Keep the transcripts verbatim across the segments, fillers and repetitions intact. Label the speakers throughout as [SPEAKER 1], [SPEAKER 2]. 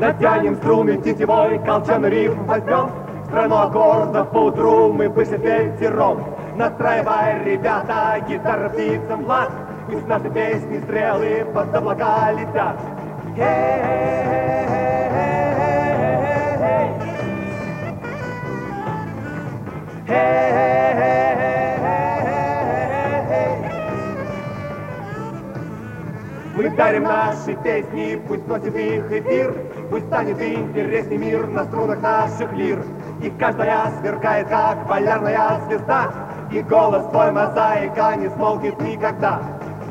[SPEAKER 1] Натянем струны тетевой, колчан рифм возьмем. Страну аккордов поутру мы вышли пятером. Настраивай, ребята, гитара птицам влад. Пусть наши песни стрелы под облака летят. Мы дарим наши песни, пусть носит их эфир, пусть станет интересней мир на струнах наших лир. И каждая сверкает, как полярная звезда, и голос твой, мозаика, не смолкнет никогда.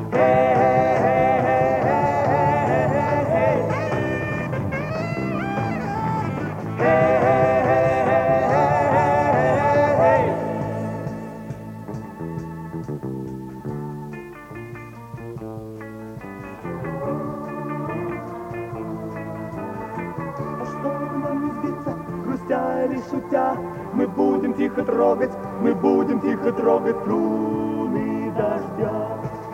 [SPEAKER 1] Грустя или шутя, мы будем тихо трогать, мы будем тихо трогать струны дождя.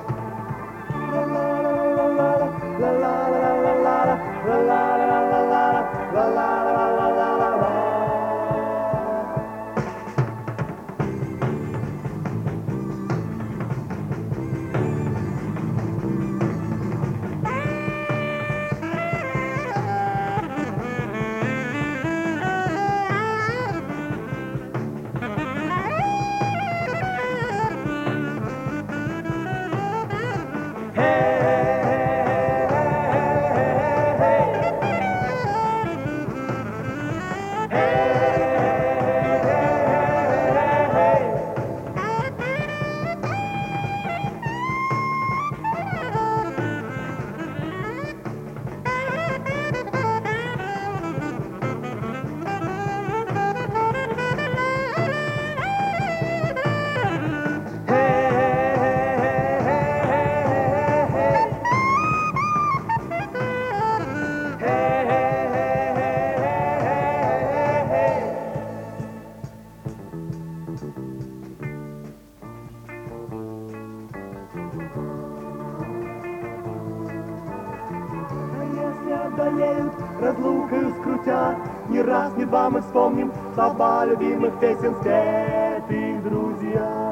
[SPEAKER 1] Одолеют разлукою скрутя, ни раз, ни два мы вспомним слова любимых песен, спетых друзья.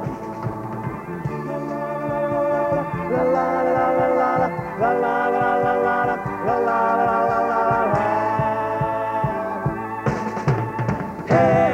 [SPEAKER 1] Hey!